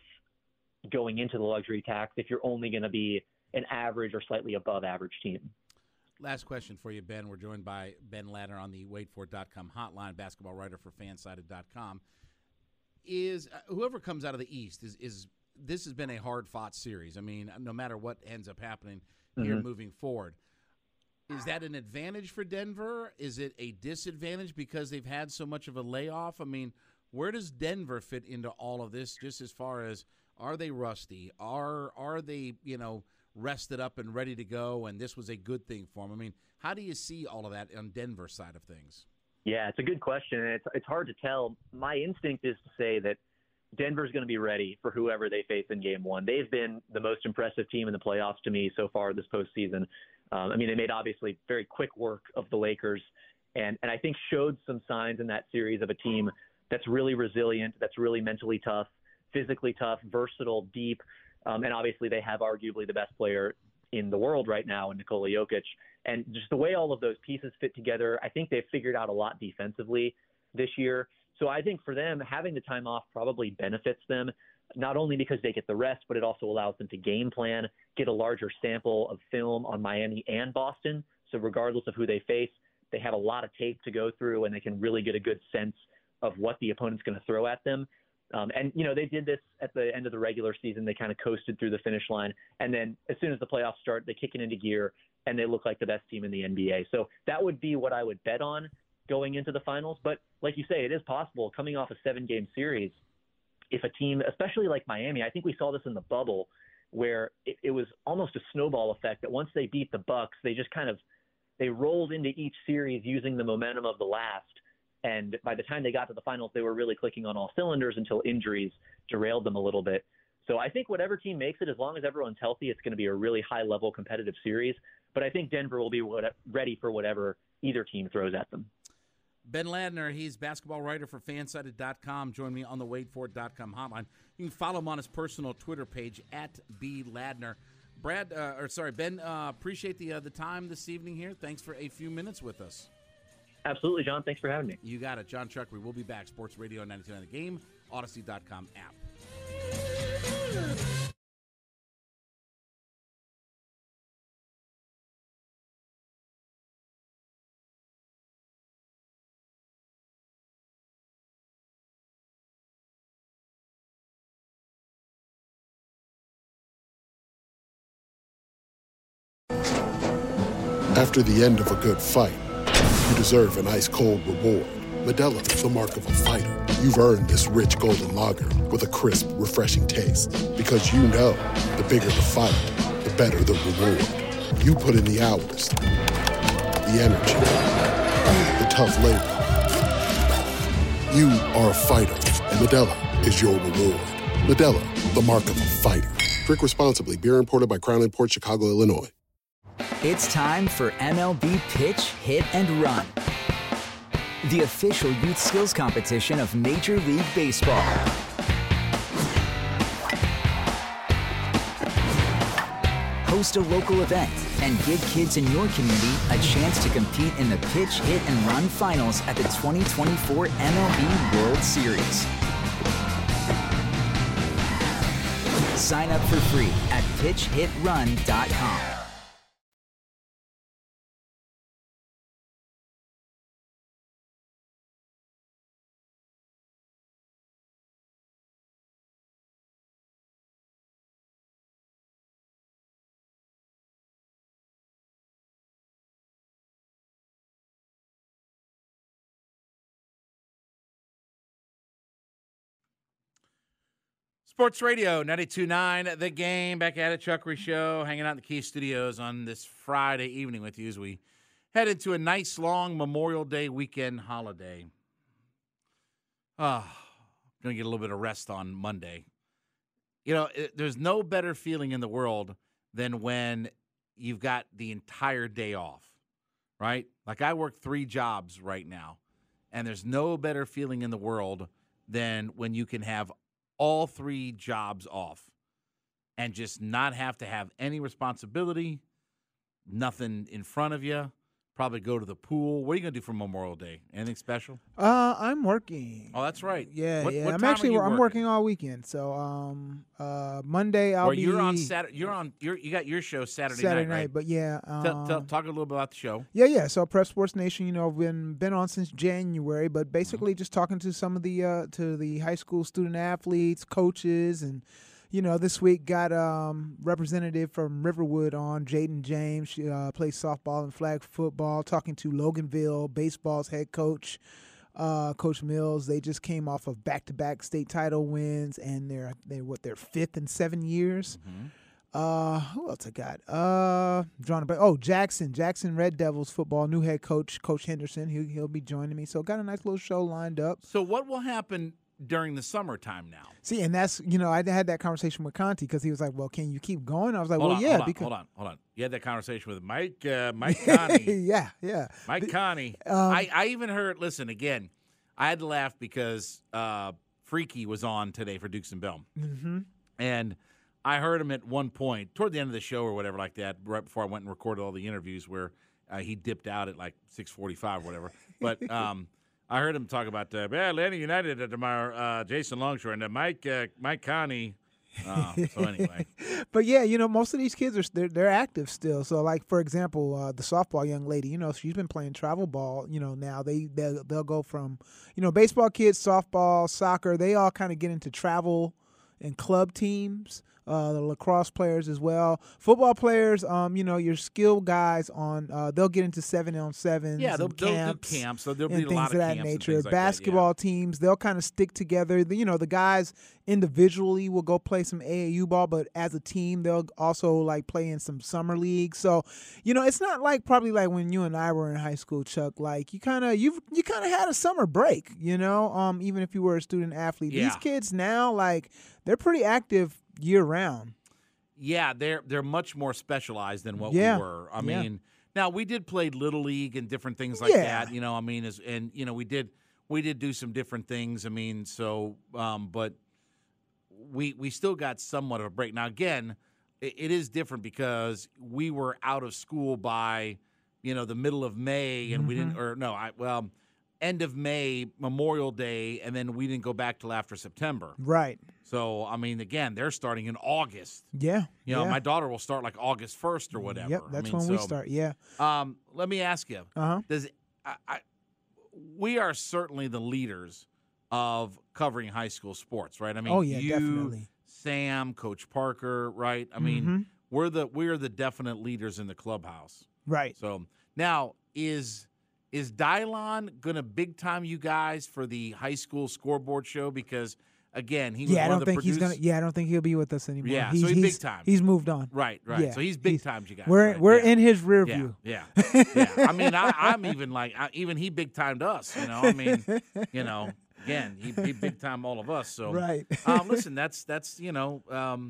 going into the luxury tax if you're only going to be an average or slightly above average team? Last question for you, Ben. We're joined by Ben Ladner on the wait for it dot com hotline, basketball writer for fansided dot com. Is uh, whoever comes out of the East, is is this has been a hard-fought series. I mean, no matter what ends up happening here mm-hmm. moving forward. Is that an advantage for Denver? Is it a disadvantage because they've had so much of a layoff? I mean, where does Denver fit into all of this, just as far as, are they rusty? Are are they, you know, rested up and ready to go, and this was a good thing for them? I mean, how do you see all of that on Denver's side of things? Yeah, it's a good question, and it's it's hard to tell. My instinct is to say that Denver's going to be ready for whoever they face in game one. They've been the most impressive team in the playoffs to me so far this postseason. Um, I mean, they made obviously very quick work of the Lakers and, and I think showed some signs in that series of a team that's really resilient, that's really mentally tough, physically tough, versatile, deep. Um, and obviously they have arguably the best player in the world right now in Nikola Jokic. And just the way all of those pieces fit together, I think they've figured out a lot defensively this year. So I think for them, having the time off probably benefits them, not only because they get the rest, but it also allows them to game plan, get a larger sample of film on Miami and Boston. So regardless of who they face, they have a lot of tape to go through, and they can really get a good sense of what the opponent's going to throw at them. Um, and, you know, they did this at the end of the regular season. They kind of coasted through the finish line. And then as soon as the playoffs start, they kick it into gear, and they look like the best team in the N B A. So that would be what I would bet on going into the finals. But like you say, it is possible coming off a seven-game series, if a team, especially like Miami, I think we saw this in the bubble, where it, it was almost a snowball effect that once they beat the Bucks, they just kind of they rolled into each series using the momentum of the last. And by the time they got to the finals, they were really clicking on all cylinders until injuries derailed them a little bit. So I think whatever team makes it, as long as everyone's healthy, it's going to be a really high-level competitive series. But I think Denver will be ready for whatever either team throws at them. Ben Ladner, he's basketball writer for fansided dot com. Join me on the wait for it dot com hotline. You can follow him on his personal Twitter page, at B Ladner. Brad, uh, or sorry, Ben, uh, appreciate the uh, the time this evening here. Thanks for a few minutes with us. Absolutely, John. Thanks for having me. You got it. John Chuckery. We'll be back. Sports Radio ninety-two point nine The Game, Odyssey dot com app. After the end of a good fight, you deserve an ice-cold reward. Modelo is the mark of a fighter. You've earned this rich golden lager with a crisp, refreshing taste. Because you know, the bigger the fight, the better the reward. You put in the hours, the energy, the tough labor. You are a fighter, and Modelo is your reward. Modelo, the mark of a fighter. Drink responsibly. Beer imported by Crown Imports, Chicago, Illinois. It's time for M L B Pitch, Hit, and Run, the official youth skills competition of Major League Baseball. Host a local event and give kids in your community a chance to compete in the Pitch, Hit, and Run finals at the twenty twenty-four M L B World Series. Sign up for free at pitch hit run dot com. Sports Radio ninety-two point nine The Game, back at it, Chuckery Show, hanging out in the Key Studios on this Friday evening with you as we head into a nice, long Memorial Day weekend holiday. Ah, oh, going to get a little bit of rest on Monday. You know, it, there's no better feeling in the world than when you've got the entire day off, right? Like I work three jobs right now, and there's no better feeling in the world than when you can have all three jobs off and just not have to have any responsibility, nothing in front of you, probably go to the pool. What are you going to do for Memorial Day? Anything special? Uh, I'm working. Oh, that's right. Yeah, what, yeah. what I'm time actually are you I'm working? working all weekend. So, um, uh, Monday I'll Or be. you're on Saturday. You're on. You're you got your show Saturday, Saturday night, night, right? but yeah. Um, tell, tell, talk a little bit about the show. Yeah, yeah. So Prep Sports Nation, you know, been been on since January, but basically Mm-hmm. just talking to some of the uh, to the high school student athletes, coaches, and. You know, this week got um representative from Riverwood on, Jaden James. She uh, plays softball and flag football. Talking to Loganville baseball's head coach, uh, Coach Mills. They just came off of back-to-back state title wins, and they're they what their fifth in seven years. Mm-hmm. Uh, who else I got? Uh, drawing a break. Oh, Jackson, Jackson Red Devils football new head coach, Coach Henderson. He he'll be joining me. So got a nice little show lined up. So what will happen during the summertime now. See, and that's, you know, I had that conversation with Conti because he was like, well, can you keep going? I was like, hold well, on, yeah. Hold on, because hold on, hold on. You had that conversation with Mike, uh, Mike Conti. yeah, yeah. Mike The- Conti. um, I, I even heard, listen, again, I had to laugh because uh, Freaky was on today for Dukes and Bell. Mm-hmm. And I heard him at one point, toward the end of the show or whatever like that, right before I went and recorded all the interviews where uh, he dipped out at like six forty-five or whatever. But um, I heard him talk about, uh, yeah, Atlanta United at tomorrow, uh, Jason Longshore, and uh, Mike uh, Mike Conti. Uh, so anyway. But yeah, you know, most of these kids are they're, they're active still. So like for example, uh, the softball young lady, you know, she's been playing travel ball. You know, now they they'll, they'll go from, you know, baseball kids, softball, soccer. They all kind of get into travel and club teams. Uh, the lacrosse players as well. Football players, um, you know, your skill guys on, uh, they'll get into seven on sevens. Yeah, they'll, and they'll camps do camps. So there'll and be a things lot of of that camps nature. and things like Basketball that, teams, they'll kind of stick together. The, you know, the guys individually will go play some A A U ball, but as a team, they'll also like play in some summer leagues. So, you know, it's not like probably like when you and I were in high school, Chuck. Like you kind of you you kind of had a summer break. You know, um, even if you were a student athlete, Yeah. these kids now like they're pretty active year round. Yeah, they're they're much more specialized than what Yeah. we were. I Yeah. mean, now we did play Little League and different things like Yeah. that. You know, I mean, as, and you know, we did we did do some different things. I mean, so um, but we we still got somewhat of a break. Now, again, it, it is different because we were out of school by you know the middle of May, and we didn't, Mhm. or no, I well, end of May, Memorial Day, and then we didn't go back till after September. Right. So, I mean, again, they're starting in August. Yeah. You know, yeah. my daughter will start like August first or whatever. Yep, I that's mean, when we so, start. Yeah. Um, let me ask you: Uh-huh. Does I, I, we are certainly the leaders of covering high school sports, right? I mean, Oh, yeah, you, definitely. Sam, Coach Parker, right? I mean, Mhm. we're the we're the definite leaders in the clubhouse. Right. So now is is Dylon gonna big time you guys for the high school scoreboard show? Because again, he was Yeah, I one don't of the think he's producers. gonna. Yeah, I don't think he'll be with us anymore. Yeah, he's, so he's big time. He's moved on. Right, right. Yeah, So he's big he's- time, you guys. We're right? we're Yeah. in his rear Yeah, view. yeah, yeah. I mean, I, I'm even like, I, even he big timed us. You know, I mean, you know, again, he, he big time all of us. So, Right. um, listen, that's that's you know, um,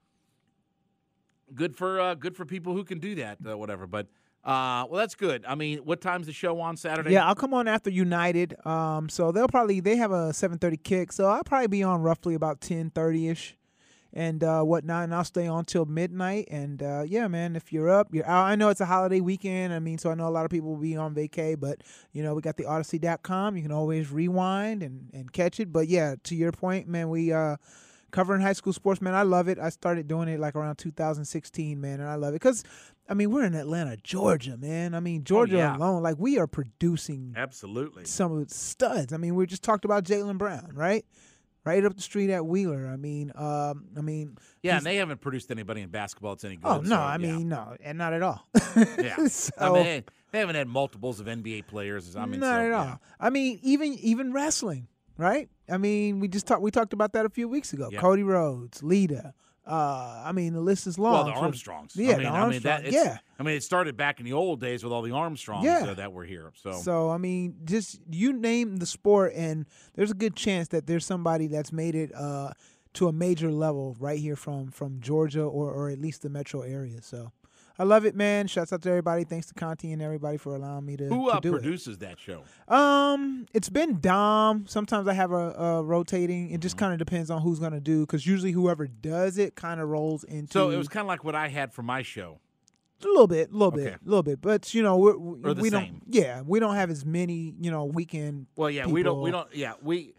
good for uh, good for people who can do that, uh, whatever. But uh, well, that's good. I mean, what time's the show on Saturday? Yeah, I'll come on after United. Um, so they'll probably they have a seven thirty kick, so I'll probably be on roughly about ten thirty ish, and uh, whatnot, and I'll stay on till midnight. And uh, yeah, man, if you're up, you're out. I know it's a holiday weekend. I mean, so I know a lot of people will be on vacay, but you know we got the Odyssey dot com. You can always rewind and, and catch it. But yeah, to your point, man, we uh, covering high school sports, man. I love it. I started doing it like around two thousand sixteen, man, and I love it because. I mean, we're in Atlanta, Georgia, man. I mean, Georgia yeah. alone, like we are producing Absolutely. some of the studs. I mean, we just talked about Jaylen Brown, right? Right up the street at Wheeler. I mean, um, I mean, Yeah, he's- and they haven't produced anybody in basketball that's any good. oh no, so, I yeah. mean, no, and not at all. Yeah. so, I mean, they, they haven't had multiples of N B A players. I mean, not so, at yeah. all. I mean, even even wrestling, right? I mean, we just talked. We talked about that a few weeks ago. Yeah. Cody Rhodes, Lita. Uh, I mean, the list is long. Well, the for- Armstrongs. Yeah, I mean, the I mean, that, Armstrong, it's, yeah. I mean, it started back in the old days with all the Armstrongs Yeah. uh, that were here. So, So I mean, just you name the sport, and there's a good chance that there's somebody that's made it uh, to a major level right here from from Georgia or or at least the metro area. So I love it, man. Shouts out to everybody. Thanks to Conti and everybody for allowing me to, who to uh, do produces that show? it. Um, it's been Dom. Sometimes I have a, a rotating. It just Mm-hmm. kind of depends on who's gonna do, because usually whoever does it kind of rolls into. So it was kind of like what I had for my show. A little bit, a little Okay. bit, a little bit, but you know, we're, we Or the we same. don't. Yeah, we don't have as many, you know, weekend. Well, yeah, we don't. We people. don't. Yeah, we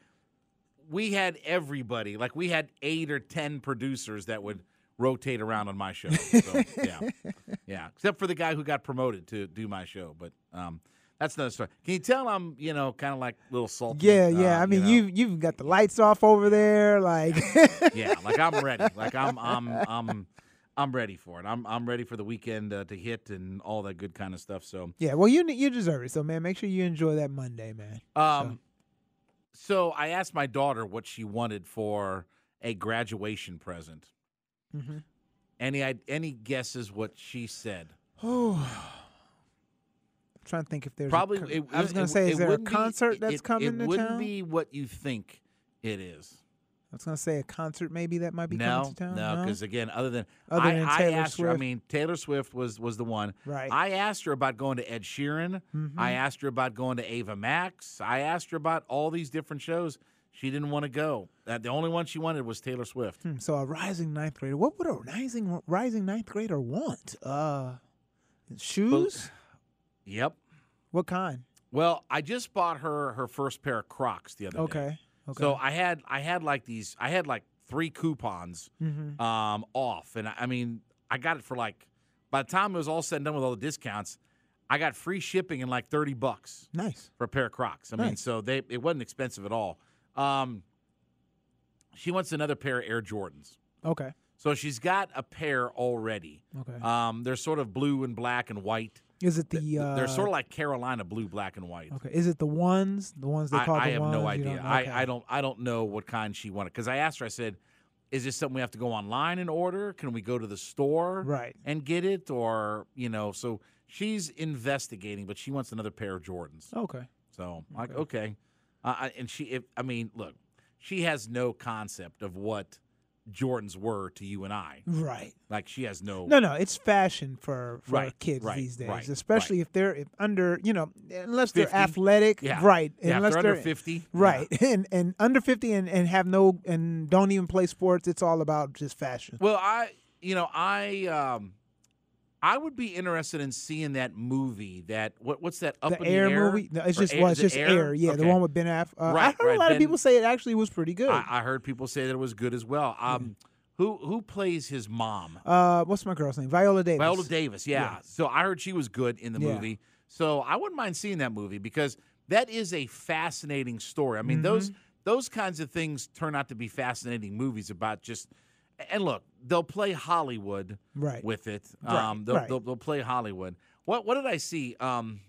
we had everybody. Like we had eight or ten producers that would rotate around on my show. So, yeah, yeah. Except for the guy who got promoted to do my show, but um, that's another story. Can you tell I'm, you know, kind of like a little salty? Yeah, yeah. uh, I mean, you, you you've got the lights off over there, like. yeah, like I'm ready. Like I'm, I'm, I'm, I'm ready for it. I'm, I'm ready for the weekend uh, to hit and all that good kind of stuff. So, Yeah, well, you you deserve it. So, man, make sure you enjoy that Monday, man. um, so I asked my daughter what she wanted for a graduation present. Mm-hmm. Any any guesses what she said? Oh, I'm trying to think if there's Probably. A, con- it, I was it- going to say, it is there a wouldn't be- concert it- that's it- coming It to wouldn't town? be what you think It is. I was gonna say a concert maybe that might be no, coming to town. No, because again, other than other I, than I Taylor asked Swift. her. I mean, Taylor Swift was was the one. Right. I asked her about going to Ed Sheeran. Mhm. I asked her about going to Ava Max. I asked her about all these different shows. She didn't want to go. Uh, the only one she wanted was Taylor Swift. Hmm, so a rising ninth grader. What would a rising rising ninth grader want? Uh, shoes. Yep. What kind? Well, I just bought her her first pair of Crocs the other day. Okay. Okay. So I had I had like these I had like three coupons Mhm. um, off, and I, I mean I got it for like by the time it was all said and done with all the discounts, I got free shipping and like thirty bucks. Nice for a pair of Crocs. I mean, Nice. so they it wasn't expensive at all. Um, she wants another pair of Air Jordans. Okay. So she's got a pair already. Okay. Um, they're sort of blue and black and white. Is it the? Uh, They're sort of like Carolina blue, black and white. Okay. Is it the ones? The ones they I, call I the have ones? no You idea. don't- I, okay. I don't I don't know what kind she wanted because I asked her. I said, "Is this something we have to go online and order? Can we go to the store Right. and get it, or you know?" So she's investigating, but she wants another pair of Jordans. Okay. So like okay, uh, I- and she if I mean look, she has no concept of what Jordans were to you and I. Right. Like she has no. No, no, it's fashion for, for Right, kids right, these days, right, especially if they're if under, you know, unless they're fifty. athletic, Yeah. right? Yeah, if unless they're under fifty, right? And and under fifty and, and have no and don't even play sports. It's all about just fashion. Well, I you know I um, I would be interested in seeing that movie. That what what's that up The in Air the air movie, no, it's Or just Air- well, is it's it just Air, yeah, the Okay. one with Ben Affleck. Uh, I Right, heard right, a lot of Ben- people say it actually was pretty good. I, I heard people say that it was good as well. Um, who who plays his mom? uh, what's my girl's name? Viola Davis. Viola Davis, yeah. Yeah. So I heard she was good in the Yeah. movie. So I wouldn't mind seeing that movie because that is a fascinating story. I mean, those those kinds of things turn out to be fascinating movies about just. And look, they'll play Hollywood Right. with it. Right, Um, they'll, right. they'll they'll play Hollywood. What what did I see? Um,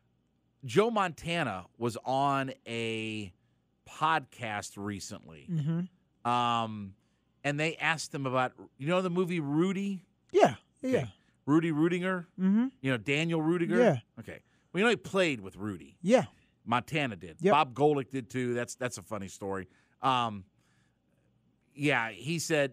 Joe Montana was on a podcast recently. Mm-hmm. Um, and they asked him about, you know, the movie Rudy? Yeah, yeah. Okay. Rudy Rudiger? Mm-hmm. You know, Daniel Rudiger? Yeah. Okay. Well, you know, he played with Rudy. Yeah. Montana did. Yep. Bob Golick did too. That's that's a funny story. Um, yeah, he said,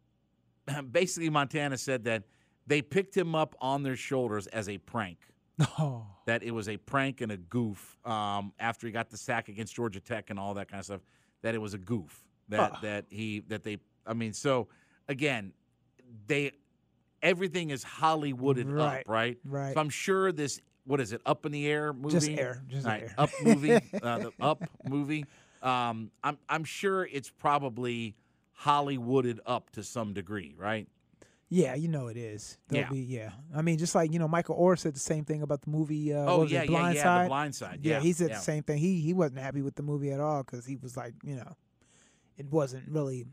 basically, Montana said that they picked him up on their shoulders as a prank. Oh. That it was a prank and a goof um, after he got the sack against Georgia Tech and all that kind of stuff. That it was a goof. That Huh. that he that they. I mean, so again, they everything is Hollywooded Right, up, right? right. So I'm sure this. What is it? Up in the Air movie. Just Air, just All right, Air. Up movie. uh, the Up movie. Um, I'm I'm sure it's probably Hollywooded up to some degree, right? Yeah, you know it is. There'll Yeah. be yeah. I mean, just like you know, Michael Orr said the same thing about the movie. Uh, Oh, what was yeah, it, yeah, Blind yeah, Side? The Blind Side, Yeah, yeah, he said yeah. the same thing. He he wasn't happy with the movie at all because he was like, you know, it wasn't really.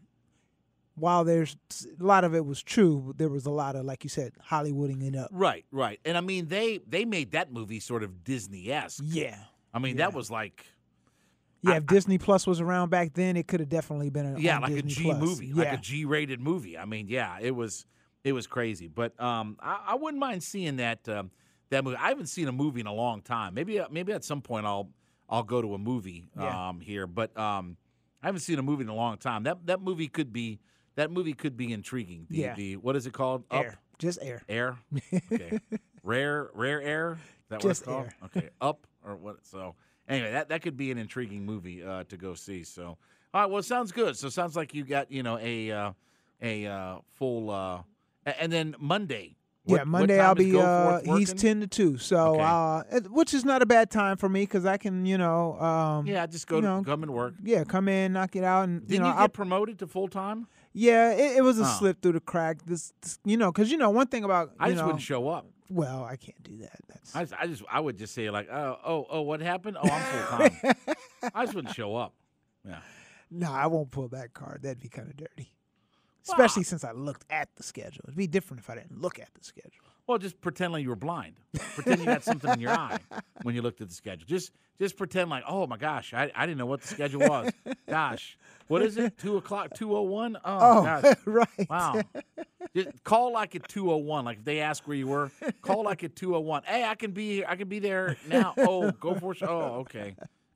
While there's a lot of it was true, there was a lot of, like you said, Hollywooding it up. Right, right. And I mean, they they made that movie sort of Disney-esque. Yeah. I mean, that was like Yeah, if Disney Plus was around back then, it could have definitely been a yeah, on like a Disney G Plus. movie, Yeah. like a G-rated movie. I mean, yeah, it was it was crazy. But um, I, I wouldn't mind seeing that um, that movie. I haven't seen a movie in a long time. Maybe maybe at some point I'll I'll go to a movie Yeah. um, here. But um, I haven't seen a movie in a long time. That that movie could be that movie could be intriguing. The, Yeah. the what is it called? Air. Up? Just Air. Air. Okay. rare rare air. Is that Just what it's called? Air. Okay. Up or what? So anyway, that, that could be an intriguing movie uh, to go see. So all right. Well, it sounds good. So it sounds like you got you know a uh, a uh, full uh, a- and then Monday. Yeah, What- what Monday time I'll is be. Go Uh, Forth he's working? ten to two, so Okay. uh, it- which is not a bad time for me because I can, you know, um, Yeah, just go you to know, come and work. Yeah, come in, knock it out, and Didn't you know, you, I'll get promoted to full time? Yeah, it, it was a Oh. slip through the crack. This, this you know, because you know one thing about I you just know, wouldn't show up. Well, I can't do that. That's I just, I just I would just say like oh oh oh what happened? Oh, I'm full time. I just wouldn't show up. Yeah. no, I won't pull that card. That'd be kind of dirty, especially since I looked at the schedule. It'd be different if I didn't look at the schedule. Well, just pretend like you were blind. Pretend you had something in your eye when you looked at the schedule. Just just pretend like, oh my gosh, I, I didn't know what the schedule was. Gosh, what is it? Two o'clock, two oh one. Oh, Oh, gosh. right. Wow. Just call like at two oh one. Like if they ask where you were, call like at two oh one. Hey, I can be here. I can be there now. Oh, go for it. Oh, okay.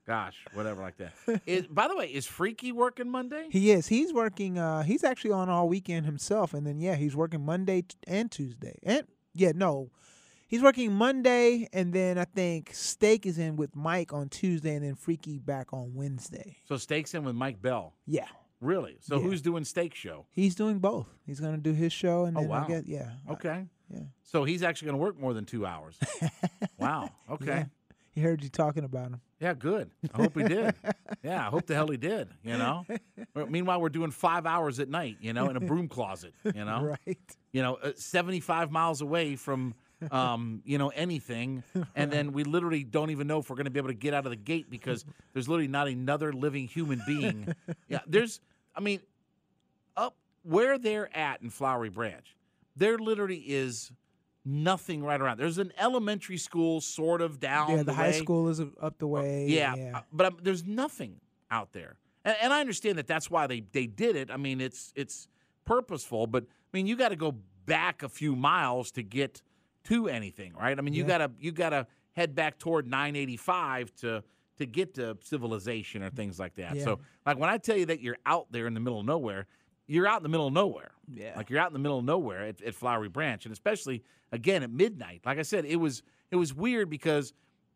Gosh, whatever like that. Is, by the way, is Freaky working Monday? He is. He's working. Uh, he's actually on all weekend himself, and then yeah, he's working Monday t- and Tuesday. And yeah, no, he's working Monday, and then I think Steak is in with Mike on Tuesday, and then Freaky back on Wednesday. So Steak's in with Mike Bell. Yeah. Really? So Yeah. who's doing Steak's show? He's doing both. He's gonna do his show, and Oh then wow. I guess yeah. Okay. Yeah. So he's actually going to work more than two hours. Wow. Okay. Yeah. He heard you talking about him. Yeah, good. I hope he did. Yeah, I hope the hell he did, you know. Meanwhile, we're doing five hours at night, you know, in a broom closet, you know. Right. You know, uh, seventy-five miles away from, um, you know, anything. And then we literally don't even know if we're going to be able to get out of the gate because there's literally not another living human being. Yeah, there's, I mean, up where they're at in Flowery Branch, there literally is nothing right around. There's an elementary school sort of down Yeah, the, the way. high school is up the way. Yeah, yeah. uh, but um, there's nothing out there, and, and I understand that that's why they, they did it. I mean, it's it's purposeful, but I mean, you got to go back a few miles to get to anything, right? I mean, you Yeah. gotta you gotta head back toward nine eighty-five to to get to civilization or things like that. Yeah. So, like when I tell you that you're out there in the middle of nowhere, you're out in the middle of nowhere. Yeah. Like you're out in the middle of nowhere at, at Flowery Branch, and especially again at midnight. Like I said, it was it was weird because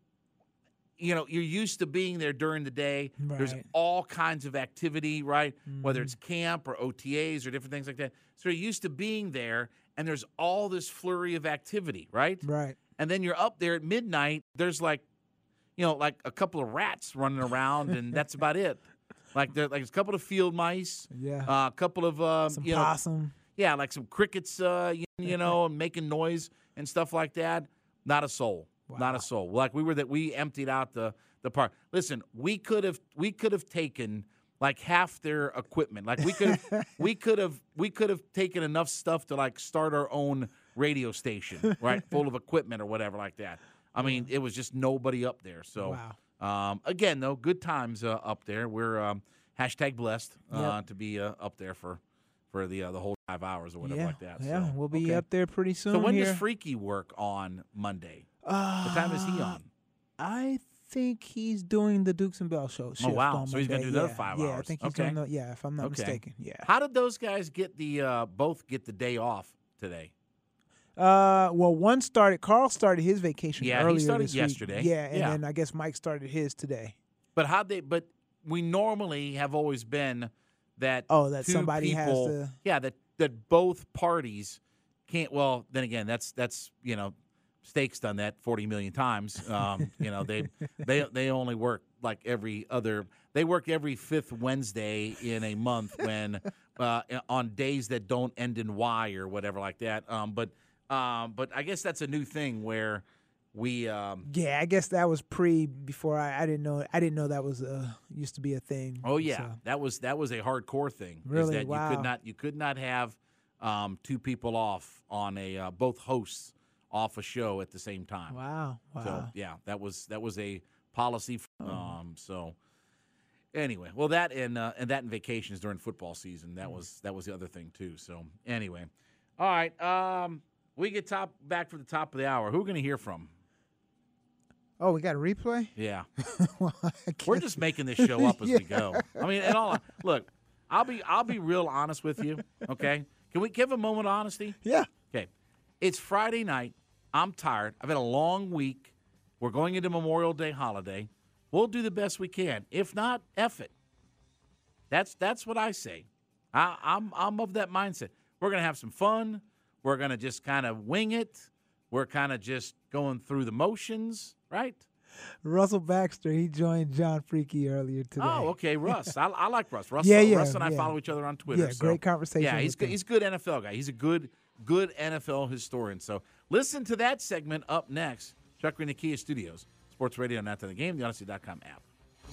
you know you're used to being there during the day. There's Right. all kinds of activity, right? Whether Mhm. it's camp or O T As or different things like that. So you're used to being there, and there's all this flurry of activity, right? Right. And then you're up there at midnight. There's like, you know, like a couple of rats running around, and that's about it. Like there, like a couple of field mice, Yeah. uh, a couple of uh, Some you know, possum. yeah, like some crickets, uh, you, you know, and making noise and stuff like that. Not a soul, not a soul. Like we were that we emptied out the the park. Listen, we could have we could have taken like half their equipment. Like we could have we could have we could have taken enough stuff to like start our own radio station, right, full of equipment or whatever like that. I mean, it was just nobody up there. So. Wow. Um, again, though, good times uh, up there. We're um, hashtag blessed uh, Yep. to be uh, up there for for the uh, the whole five hours or whatever yeah. like that. Yeah, So, we'll be okay. up there pretty soon. So when here. does Freaky work on Monday? Uh, what time is he on? I think he's doing the Dukes and Bell show. shift wow. on So he's gonna Monday. do another Yeah, five yeah, hours. I think he's Okay. doing the, yeah, if I'm not Okay. mistaken. Yeah. How did those guys get the uh, both get the day off today? Uh, well, one started. Carl started his vacation Yeah, he earlier started this yesterday. Week. Yeah, and Yeah. then I guess Mike started his today. But how they? But we normally have always been that. Oh, that two somebody has people, to- Yeah, that that both parties can't. Well, then again, that's that's you know, Steak's done that forty million times. Um, you know, they they they only work like every other. They work every fifth Wednesday in a month when uh, on days that don't end in Y or whatever like that. Um, but um, but I guess that's a new thing where. We um Yeah, I guess that was pre before I, I didn't know I didn't know that was uh used to be a thing. oh yeah so. that was that was a hardcore thing. Is Really? that you Wow. could not you could not have um two people off on a uh, both hosts off a show at the same time. Wow. Wow. So yeah, that was that was a policy. f- Um so anyway, well that and uh, and that and vacations during football season that was that was the other thing too. So anyway, all right, um we get top back for the top of the hour. Who are we going to hear from? Oh, we got a replay? Yeah. Well, I We're guess- just making this show up as we Yeah. go. I mean, and all look, I'll be I'll be real honest with you. Okay, can we give a moment of honesty? Yeah. Okay, it's Friday night. I'm tired. I've had a long week. We're going into Memorial Day holiday. We'll do the best we can. If not, F it. That's that's what I say. I, I'm I'm of that mindset. We're gonna have some fun. We're gonna just kind of wing it. We're kind of just going through the motions, right? Russell Baxter, he joined John Freaky earlier today. Oh, okay, Russ. I, I like Russ. Russ, Yeah, yeah, Russ and I yeah. follow each other on Twitter. Yeah, so- great conversation Yeah, he's with good. him. He's a good N F L guy. He's a good, good N F L historian. So listen to that segment up next. Chuck Green, the Kia Studios, Sports Radio, and After the Game, the Odyssey dot com app.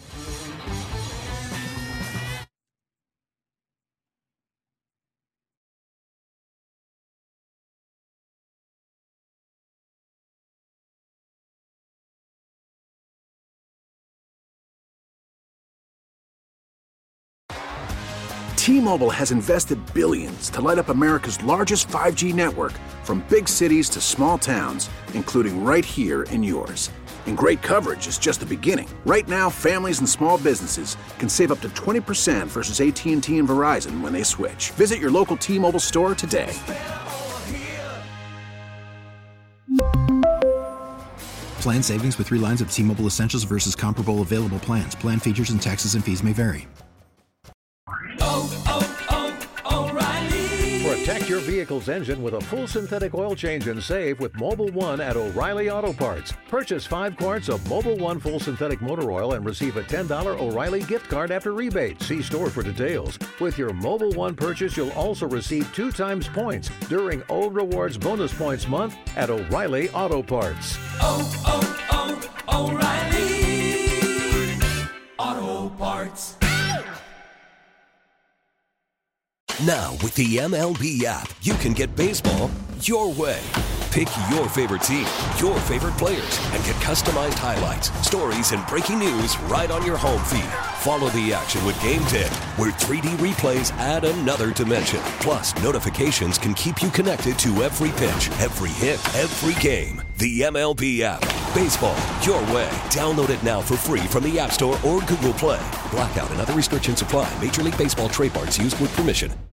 T-Mobile has invested billions to light up America's largest five G network, from big cities to small towns, including right here in yours. And great coverage is just the beginning. Right now, families and small businesses can save up to twenty percent versus A T and T and Verizon when they switch. Visit your local T-Mobile store today. Plan savings with three lines of T-Mobile Essentials versus comparable available plans. Plan features and taxes and fees may vary. Oh, oh, oh, O'Reilly. Protect your vehicle's engine with a full synthetic oil change and save with Mobil one at O'Reilly Auto Parts. Purchase five quarts of Mobil one full synthetic motor oil and receive a ten dollars O'Reilly gift card after rebate. See store for details. With your Mobil one purchase, you'll also receive two times points during O Rewards Bonus Points Month at O'Reilly Auto Parts. Oh, oh, oh, O'Reilly Auto Parts. Now, with the M L B app, you can get baseball your way. Pick your favorite team, your favorite players, and get customized highlights, stories, and breaking news right on your home feed. Follow the action with Game ten, where three D replays add another dimension. Plus, notifications can keep you connected to every pitch, every hit, every game. The M L B app. Baseball your way. Download it now for free from the App Store or Google Play. Blackout and other restrictions apply. Major League Baseball trademarks used with permission.